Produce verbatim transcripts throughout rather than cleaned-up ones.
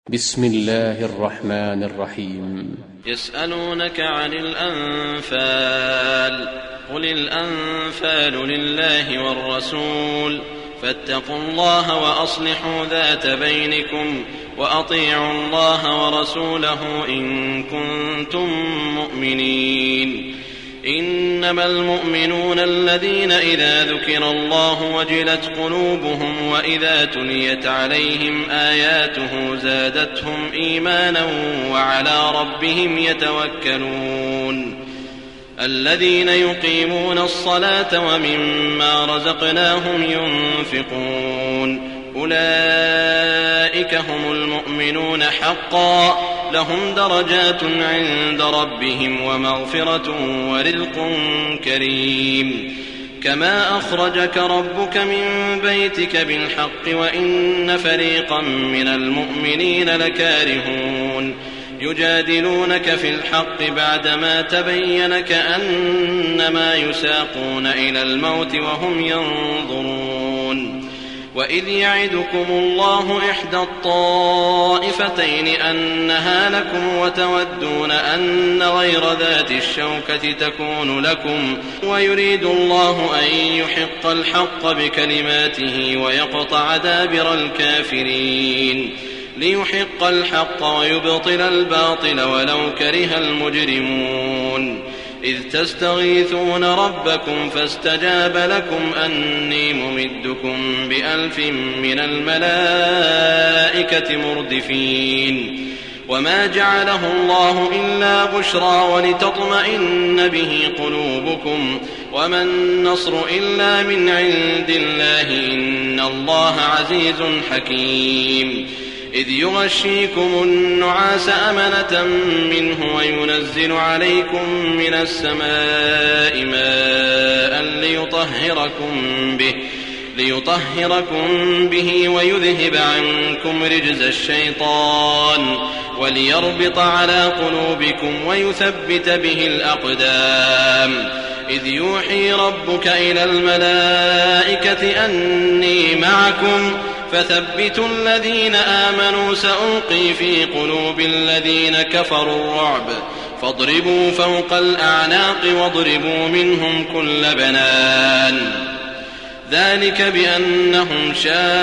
بسم الله الرحمن الرحيم. يسألونك عن الأنفال قل الأنفال لله والرسول فاتقوا الله وأصلحوا ذات بينكم وأطيعوا الله ورسوله إن كنتم مؤمنين. إنما المؤمنون الذين إذا ذكر الله وجلت قلوبهم وإذا تليت عليهم آياته زادتهم إيمانا وعلى ربهم يتوكلون. الذين يقيمون الصلاة ومما رزقناهم ينفقون أولئك هم المؤمنون حقا لهم درجات عند ربهم ومغفرة ورزق كريم. كما أخرجك ربك من بيتك بالحق وإن فريقا من المؤمنين لكارهون يجادلونك في الحق بعدما تبين كأنما يساقون إلى الموت وهم ينظرون. وإذ يعدكم الله إحدى الطائفتين أنها لكم وتودون أن غير ذات الشوكة تكون لكم ويريد الله أن يحق الحق بكلماته ويقطع دابر الكافرين ليحق الحق ويبطل الباطل ولو كره المجرمون. إذ تستغيثون ربكم فاستجاب لكم أني ممدكم بألف من الملائكة مردفين. وما جعله الله إلا بشرى ولتطمئن به قلوبكم وما النصر إلا من عند الله إن الله عزيز حكيم. إذ يغشيكم النعاس أمنة منه وينزل عليكم من السماء ماء ليطهركم به, ليطهركم به ويذهب عنكم رجز الشيطان وليربط على قلوبكم ويثبت به الأقدام. إذ يوحي ربك إلى الملائكة أني معكم فثبتوا الذين آمنوا سألقي في قلوب الذين كفروا الرعب فاضربوا فوق الأعناق واضربوا منهم كل بنان. ذلك بأنهم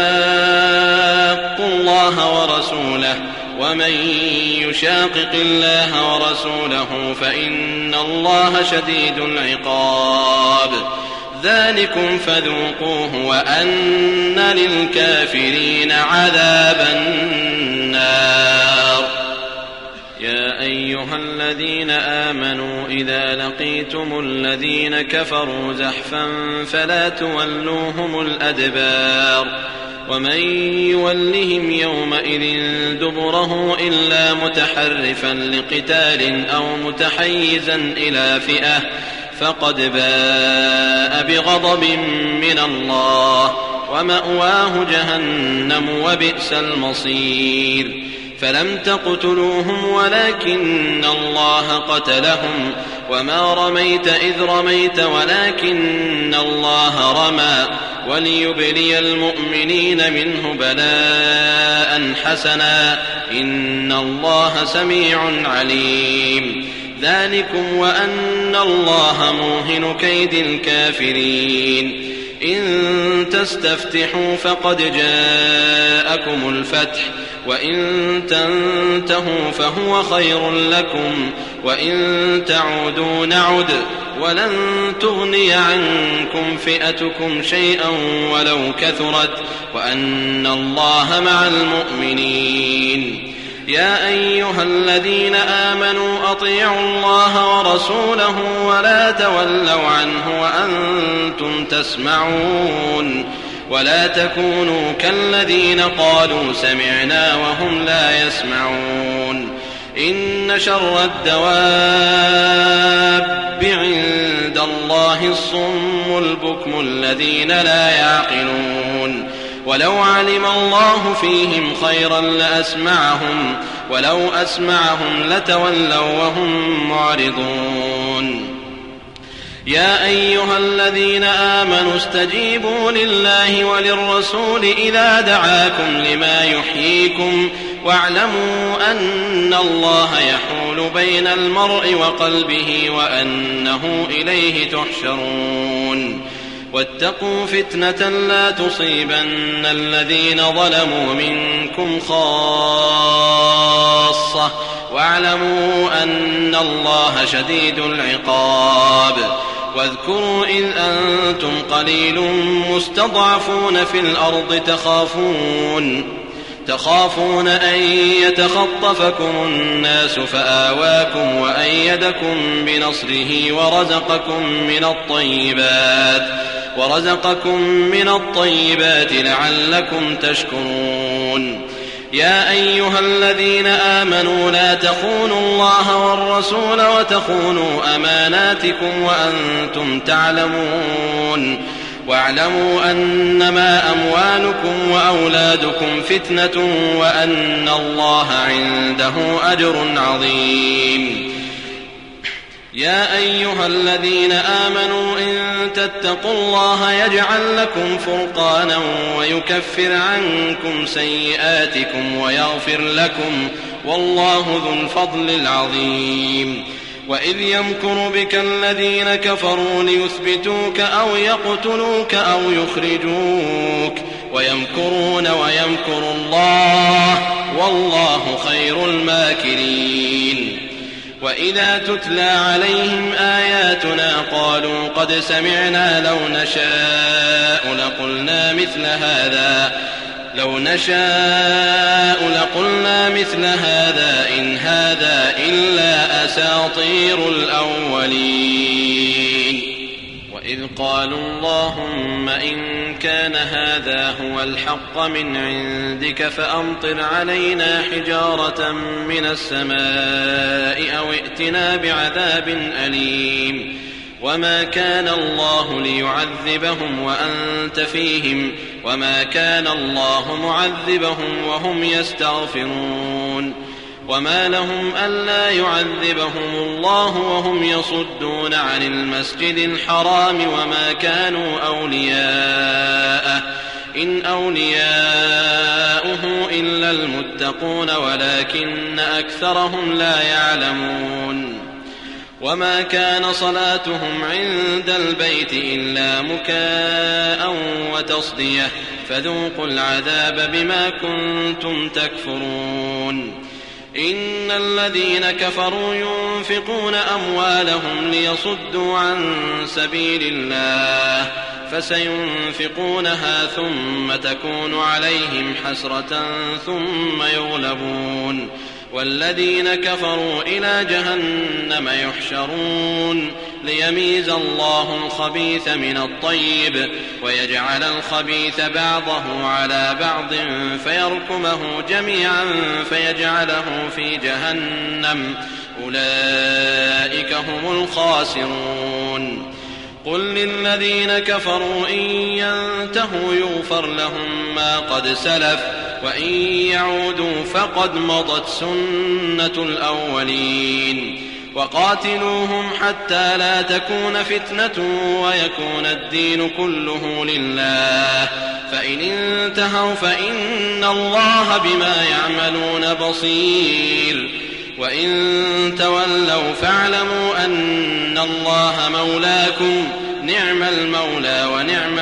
شاقوا الله ورسوله ومن يشاقق الله ورسوله فإن الله شديد العقاب. ذلكم فذوقوه وأن للكافرين عذاب النار. يا أيها الذين آمنوا إذا لقيتم الذين كفروا زحفا فلا تولوهم الأدبار ومن يولهم يومئذ دبره إلا متحرفا لقتال أو متحيزا إلى فئة فقد باء بغضب من الله ومأواه جهنم وبئس المصير. فلم تقتلوهم ولكن الله قتلهم وما رميت إذ رميت ولكن الله رمى وليبلي المؤمنين منه بلاء حسنا إن الله سميع عليم. ذلكم وأن الله موهن كيد الكافرين. إن تستفتحوا فقد جاءكم الفتح وإن تنتهوا فهو خير لكم وإن تعودوا نعد ولن تغني عنكم فئتكم شيئا ولو كثرت وأن الله مع المؤمنين. يا أيها الذين آمنوا أطيعوا الله ورسوله ولا تولوا عنه وأنتم تسمعون ولا تكونوا كالذين قالوا سمعنا وهم لا يسمعون. إن شر الدواب عند الله الصم البكم الذين لا يعقلون. ولو علم الله فيهم خيرا لأسمعهم ولو أسمعهم لتولوا وهم معرضون. يا أيها الذين آمنوا استجيبوا لله وللرسول إذا دعاكم لما يحييكم واعلموا أن الله يحول بين المرء وقلبه وأنه إليه تحشرون واتقوا فتنة لا تصيبن الذين ظلموا منكم خاصة واعلموا أن الله شديد العقاب واذكروا إذ أنتم قليل مستضعفون في الأرض تخافون تخافون أن يتخطفكم الناس فآواكم وأيدكم بنصره ورزقكم من الطيبات ورزقكم من الطيبات لعلكم تشكرون يا أيها الذين آمنوا لا تخونوا الله والرسول وتخونوا أماناتكم وأنتم تعلمون واعلموا أنما أموالكم وأولادكم فتنة وأن الله عنده أجر عظيم يا أيها الذين آمنوا إن تتقوا الله يجعل لكم فرقانا ويكفر عنكم سيئاتكم ويغفر لكم والله ذو الفضل العظيم وإذ يمكر بك الذين كفروا ليثبتوك أو يقتلوك أو يخرجوك ويمكرون ويمكر الله والله خير الماكرين وإذا تتلى عليهم آياتنا قالوا قد سمعنا لو نشاء لقلنا مثل هذا لو نشاء لقلنا مثل هذا إن هذا إلا أساطير الأولين وإذ قالوا اللهم إن كان هذا هو الحق من عندك فأمطر علينا حجارة من السماء أو ائتنا بعذاب أليم وما كان الله ليعذبهم وأنت فيهم وما كان الله معذبهم وهم يستغفرون وما لهم ألا يعذبهم الله وهم يصدون عن المسجد الحرام وما كانوا أولياءه إن أولياؤه إلا المتقون ولكن أكثرهم لا يعلمون وما كان صلاتهم عند البيت إلا مكاء وتصدية فذوقوا العذاب بما كنتم تكفرون إن الذين كفروا ينفقون أموالهم ليصدوا عن سبيل الله فسينفقونها ثم تكون عليهم حسرة ثم يغلبون والذين كفروا إلى جهنم يحشرون ليميز الله الخبيث من الطيب ويجعل الخبيث بعضه على بعض فيركمه جميعا فيجعله في جهنم أولئك هم الخاسرون قل للذين كفروا إن ينتهوا يغفر لهم ما قد سلف وإن يعودوا فقد مضت سنة الأولين وقاتلوهم حتى لا تكون فتنة ويكون الدين كله لله فإن انتهوا فإن الله بما يعملون بصير وإن تولوا فاعلموا أن الله مولاكم نعم المولى ونعم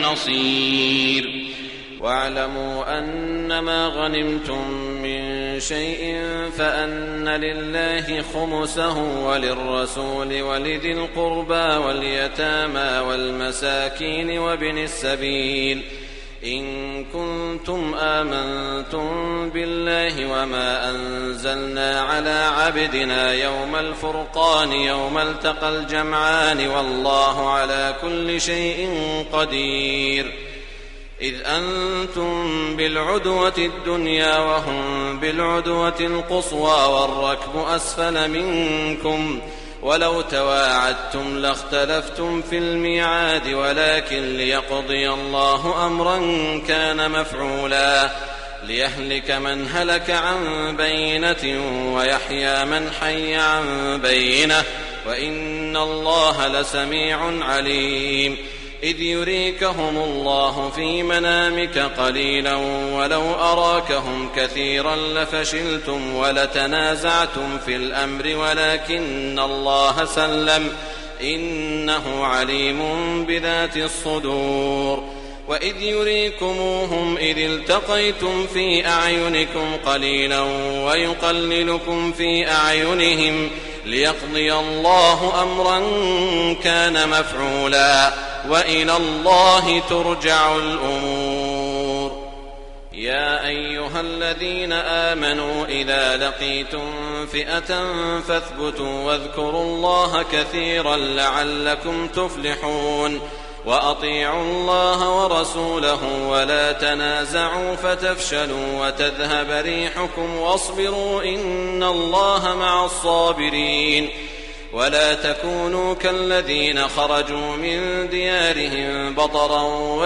النصير واعلموا أنما غنمتم من شيء فأن لله خمسه وللرسول ولذي القربى واليتامى والمساكين وابن السبيل إن كنتم آمنتم بالله وما أنزلنا على عبدنا يوم الفرقان يوم التقى الجمعان والله على كل شيء قدير إذ أنتم بالعدوة الدنيا وهم بالعدوة القصوى والركب أسفل منكم ولو تواعدتم لاختلفتم في الميعاد ولكن ليقضي الله أمرا كان مفعولا ليهلك من هلك عن بينة ويحيى من حي عن بينة وإن الله لسميع عليم إذ يريكهم الله في منامك قليلا ولو أراكهم كثيرا لفشلتم ولتنازعتم في الأمر ولكن الله سلم إنه عليم بذات الصدور وإذ يريكموهم إذ التقيتم في أعينكم قليلا ويقللكم في أعينهم ليقضي الله أمرا كان مفعولا وإلى الله ترجع الأمور. يا أيها الذين آمنوا إذا لقيتم فئة فاثبتوا واذكروا الله كثيرا لعلكم تفلحون وأطيعوا الله ورسوله ولا تنازعوا فتفشلوا وتذهب ريحكم واصبروا إن الله مع الصابرين. ولا تكونوا كالذين خرجوا من ديارهم بطرا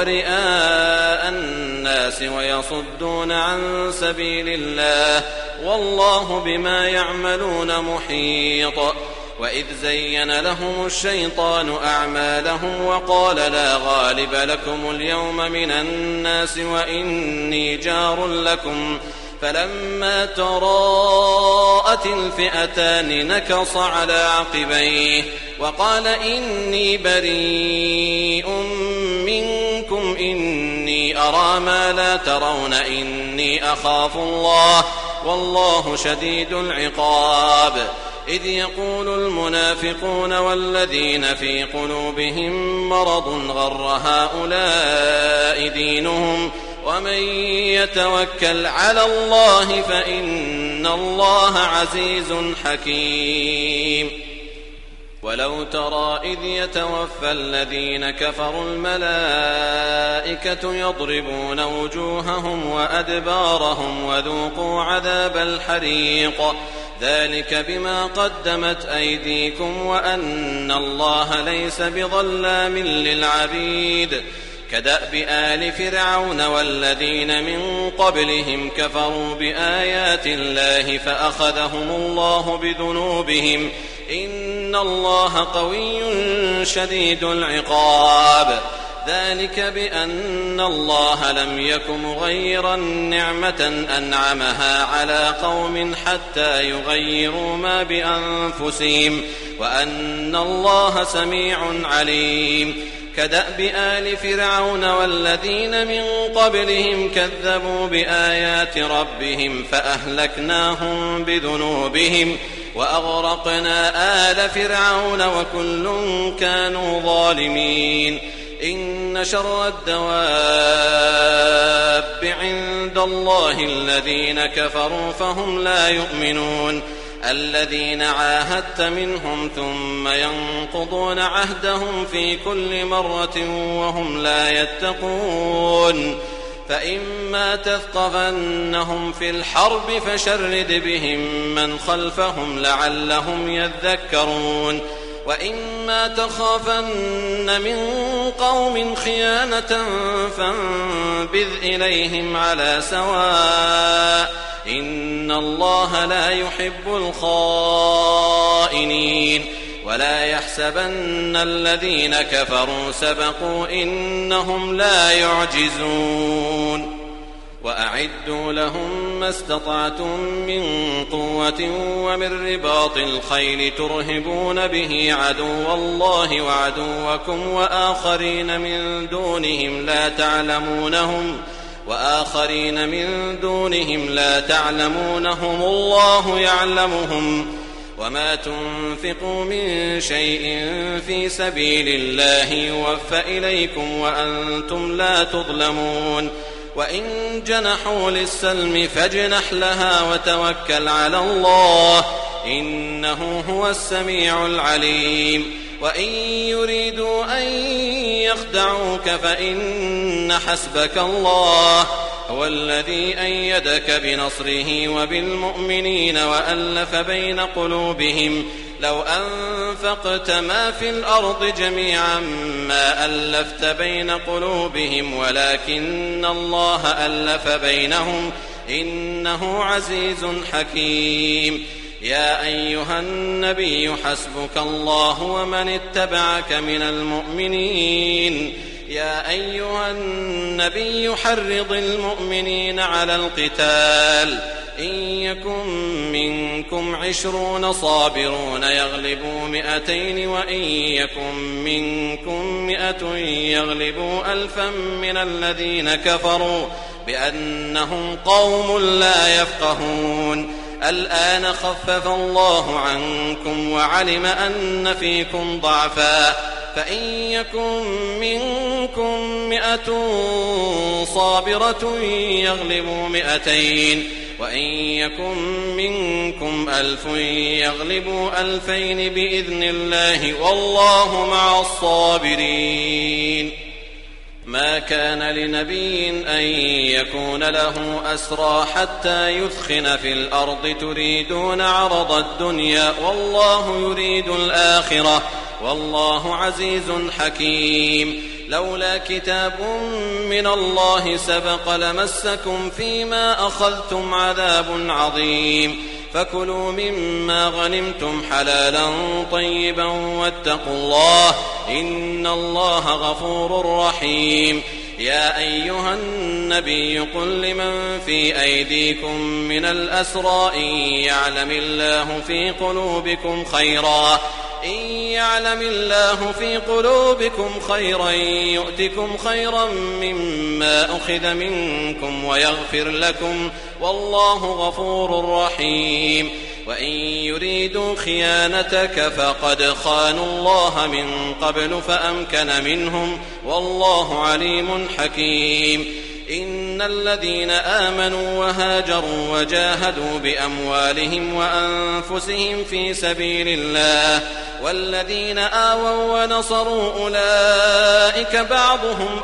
ورئاء الناس ويصدون عن سبيل الله والله بما يعملون محيط. وإذ زين لهم الشيطان أعمالهم وقال لا غالب لكم اليوم من الناس وإني جار لكم فلما تراءت الفئتان نكص على عقبيه وقال إني بريء منكم إني أرى ما لا ترون إني أخاف الله والله شديد العقاب. إذ يقول المنافقون والذين في قلوبهم مرض غر هؤلاء دينهم ومن يتوكل على الله فإن الله عزيز حكيم. ولو ترى إذ يتوفى الذين كفروا الملائكة يضربون وجوههم وأدبارهم وذوقوا عذاب الحريق ذلك بما قدمت أيديكم وأن الله ليس بظلام للعبيد. كدأب آل فرعون والذين من قبلهم كفروا بآيات الله فأخذهم الله بذنوبهم إن الله قوي شديد العقاب. ذلك بأن الله لم يك مغيرا نعمة أنعمها على قوم حتى يغيروا ما بأنفسهم وأن الله سميع عليم. كدأب آل فرعون والذين من قبلهم كذبوا بآيات ربهم فأهلكناهم بذنوبهم وأغرقنا آل فرعون وكل كانوا ظالمين. إن شر الدواب عند الله الذين كفروا فهم لا يؤمنون الذين عاهدت منهم ثم ينقضون عهدهم في كل مرة وهم لا يتقون. فإما تثقفنهم في الحرب فشرد بهم من خلفهم لعلهم يذكرون. وإما تخافن من قوم خيانة فانبذ إليهم على سواء إن الله لا يحب الخائنين. ولا يحسبن الذين كفروا سبقوا إنهم لا يعجزون. وأعدوا لهم ما استطعتم من قوة ومن رباط الخيل ترهبون به عدو الله وعدوكم وآخرين من دونهم لا تعلمونهم وآخرين من دونهم لا تعلمونهم الله يعلمهم. وما تنفقوا من شيء في سبيل الله يوفى إليكم وأنتم لا تظلمون. وإن جنحوا للسلم فاجنح لها وتوكل على الله إنه هو السميع العليم. وإن يريدوا أن يخدعوك فإن حسبك الله هو الذي أيدك بنصره وبالمؤمنين وألف بين قلوبهم لو أنفقت ما في الأرض جميعا ما ألفت بين قلوبهم ولكن الله ألف بينهم إنه عزيز حكيم. يا أيها النبي حسبك الله ومن اتبعك من المؤمنين يا أيها النبي حرض المؤمنين على القتال إن يكن منكم عشرون صابرون يغلبوا مئتين وإن يكن منكم مئة يغلبوا ألفا من الذين كفروا بأنهم قوم لا يفقهون الآن خفف الله عنكم وعلم أن فيكم ضعفا فإن يكن منكم مئة صابرة يغلبوا مئتين وإن يكن منكم ألف يغلبوا ألفين بإذن الله والله مع الصابرين ما كان لنبي أن يكون له أسرى حتى يثخن في الأرض تريدون عرض الدنيا والله يريد الآخرة والله عزيز حكيم لولا كتاب من الله سبق لمسكم فيما أخذتم عذاب عظيم فكلوا مما غنمتم حلالا طيبا واتقوا الله إن الله غفور رحيم يا أيها النبي قل لمن في أيديكم من الأسرى إن يعلم الله في قلوبكم خيرا إن يعلم الله في قلوبكم خيرا يؤتكم خيرا مما أخذ منكم ويغفر لكم والله غفور رحيم وإن يريدوا خيانتك فقد خانوا الله من قبل فأمكن منهم والله عليم حكيم إن الذين آمنوا وهاجروا وجاهدوا بأموالهم وأنفسهم في سبيل الله والذين آووا ونصروا أولئك بعضهم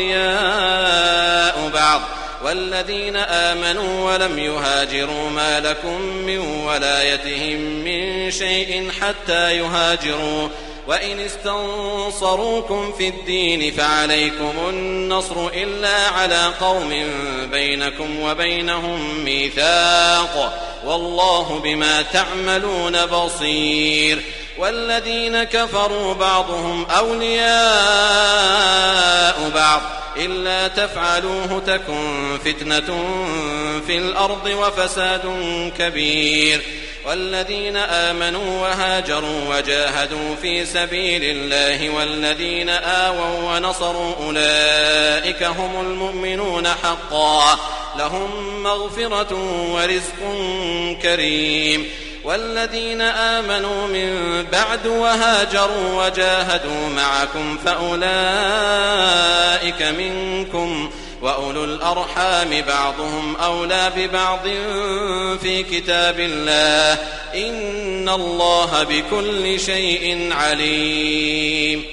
أولياء بعض والذين آمنوا ولم يهاجروا ما لكم من ولايتهم من شيء حتى يهاجروا وإن استنصروكم في الدين فعليكم النصر إلا على قوم بينكم وبينهم ميثاق والله بما تعملون بصير والذين كفروا بعضهم أولياء بعض إلا تفعلوه تكن فتنة في الأرض وفساد كبير والذين آمنوا وهاجروا وجاهدوا في سبيل الله والذين آووا ونصروا أولئك هم المؤمنون حقا لهم مغفرة ورزق كريم والذين آمنوا من بعد وهاجروا وجاهدوا معكم فأولئك منكم وأولو الأرحام بعضهم أولى ببعض في كتاب الله إن الله بكل شيء عليم